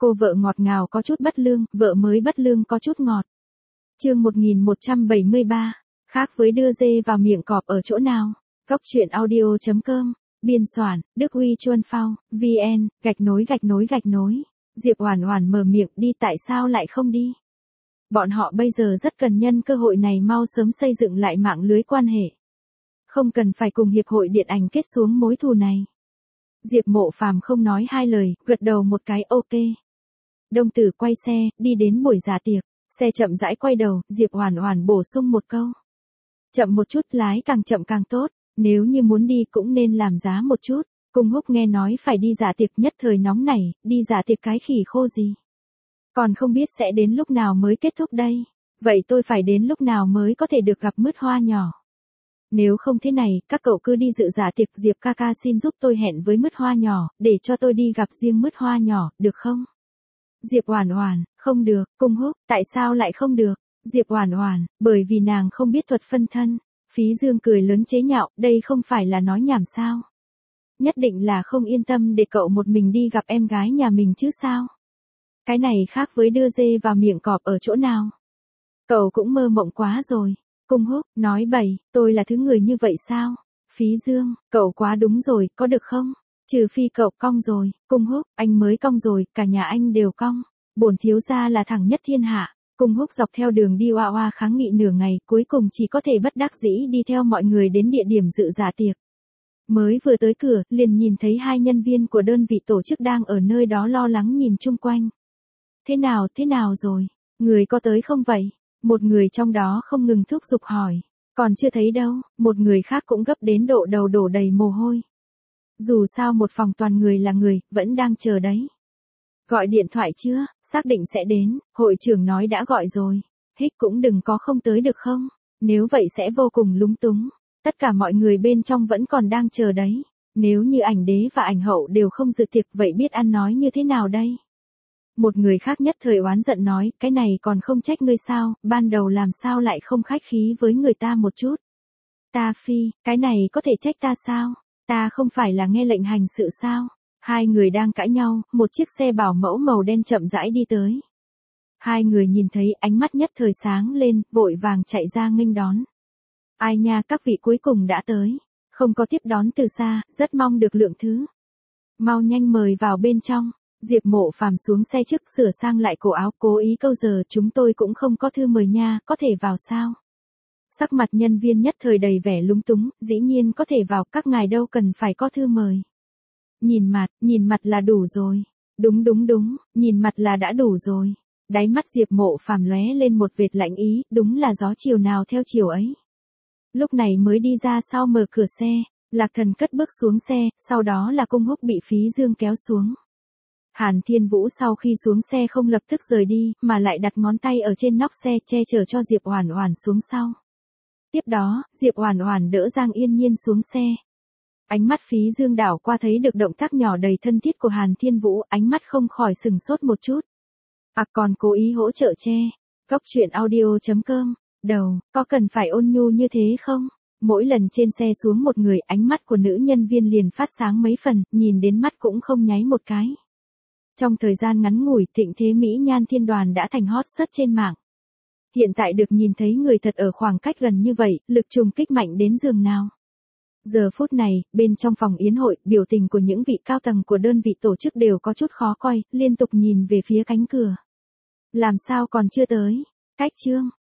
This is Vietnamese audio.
Cô vợ ngọt ngào có chút bất lương, vợ mới bất lương có chút ngọt. Chương 1173, khác với đưa dê vào miệng cọp ở chỗ nào. Cốc truyện audio.com, biên soạn, Đức Huy Chuân Phao, VN, _. Diệp Oản Oản mở miệng đi, tại sao lại không đi? Bọn họ bây giờ rất cần nhân cơ hội này mau sớm xây dựng lại mạng lưới quan hệ. Không cần phải cùng hiệp hội điện ảnh kết xuống mối thù này. Diệp Mộ Phàm không nói hai lời, gật đầu một cái ok. Đông Tử quay xe, đi đến buổi dạ tiệc, xe chậm rãi quay đầu, Diệp Oản Oản bổ sung một câu. Chậm một chút, lái càng chậm càng tốt, nếu như muốn đi cũng nên làm giá một chút. Cung Húc nghe nói phải đi dạ tiệc, nhất thời nóng nảy, đi dạ tiệc cái khỉ khô gì. Còn không biết sẽ đến lúc nào mới kết thúc đây. Vậy tôi phải đến lúc nào mới có thể được gặp Mứt Hoa nhỏ? Nếu không thế này, các cậu cứ đi dự dạ tiệc, Diệp ca ca xin giúp tôi hẹn với Mứt Hoa nhỏ, để cho tôi đi gặp riêng Mứt Hoa nhỏ, được không? Diệp Oản Oản, không được. Cung Húc, tại sao lại không được? Diệp Oản Oản, bởi vì nàng không biết thuật phân thân. Phí Dương cười lớn chế nhạo, đây không phải là nói nhảm sao? Nhất định là không yên tâm để cậu một mình đi gặp em gái nhà mình chứ sao? Cái này khác với đưa dê vào miệng cọp ở chỗ nào? Cậu cũng mơ mộng quá rồi. Cung Húc, nói bậy, tôi là thứ người như vậy sao? Phí Dương, cậu quá đúng rồi, có được không? Trừ phi cậu cong rồi. Cung Húc, anh mới cong rồi, cả nhà anh đều cong. Bổn thiếu gia là thẳng nhất thiên hạ. Cung Húc dọc theo đường đi oa oa kháng nghị nửa ngày, cuối cùng chỉ có thể bất đắc dĩ đi theo mọi người đến địa điểm dự dạ tiệc. Mới vừa tới cửa, liền nhìn thấy hai nhân viên của đơn vị tổ chức đang ở nơi đó lo lắng nhìn chung quanh. Thế nào rồi? Người có tới không vậy? Một người trong đó không ngừng thúc giục hỏi. Còn chưa thấy đâu, một người khác cũng gấp đến độ đầu đổ đầy mồ hôi. Dù sao một phòng toàn người là người, vẫn đang chờ đấy. Gọi điện thoại chưa, xác định sẽ đến, hội trưởng nói đã gọi rồi. Hích cũng đừng có không tới được không? Nếu vậy sẽ vô cùng lúng túng. Tất cả mọi người bên trong vẫn còn đang chờ đấy. Nếu như ảnh đế và ảnh hậu đều không dự tiệc, vậy biết ăn nói như thế nào đây? Một người khác nhất thời oán giận nói, cái này còn không trách ngươi sao, ban đầu làm sao lại không khách khí với người ta một chút. Ta phi, cái này có thể trách ta sao? Ta không phải là nghe lệnh hành sự sao? Hai người đang cãi nhau, một chiếc xe bảo mẫu màu đen chậm rãi đi tới. Hai người nhìn thấy ánh mắt nhất thời sáng lên, vội vàng chạy ra nghênh đón. Ai nha, các vị cuối cùng đã tới. Không có tiếp đón từ xa, rất mong được lượng thứ. Mau nhanh mời vào bên trong. Diệp Mộ Phàm xuống xe trước, sửa sang lại cổ áo, cố ý câu giờ, chúng tôi cũng không có thư mời nha, có thể vào sao? Sắc mặt nhân viên nhất thời đầy vẻ lúng túng, dĩ nhiên có thể vào, các ngài đâu cần phải có thư mời. Nhìn mặt là đủ rồi. Đúng, nhìn mặt là đã đủ rồi. Đáy mắt Diệp Mộ Phàm lóe lên một vệt lạnh ý, đúng là gió chiều nào theo chiều ấy. Lúc này mới đi ra sau mở cửa xe, Lạc Thần cất bước xuống xe, sau đó là Cung Húc bị Phí Dương kéo xuống. Hàn Thiên Vũ sau khi xuống xe không lập tức rời đi, mà lại đặt ngón tay ở trên nóc xe che chở cho Diệp Oản Oản xuống sau. Tiếp đó, Diệp Oản Oản đỡ Giang Yên Nhiên xuống xe. Ánh mắt Phí Dương đảo qua thấy được động tác nhỏ đầy thân thiết của Hàn Thiên Vũ, ánh mắt không khỏi sừng sốt một chút. Còn cố ý hỗ trợ che. Cốc truyện audio.com, đầu, có cần phải ôn nhu như thế không? Mỗi lần trên xe xuống một người, ánh mắt của nữ nhân viên liền phát sáng mấy phần, nhìn đến mắt cũng không nháy một cái. Trong thời gian ngắn ngủi, Thịnh Thế Mỹ Nhan Thiên Đoàn đã thành hot search trên mạng. Hiện tại được nhìn thấy người thật ở khoảng cách gần như vậy, lực trùng kích mạnh đến giường nào. Giờ phút này, bên trong phòng yến hội, biểu tình của những vị cao tầng của đơn vị tổ chức đều có chút khó coi, liên tục nhìn về phía cánh cửa. Làm sao còn chưa tới? Cách chương,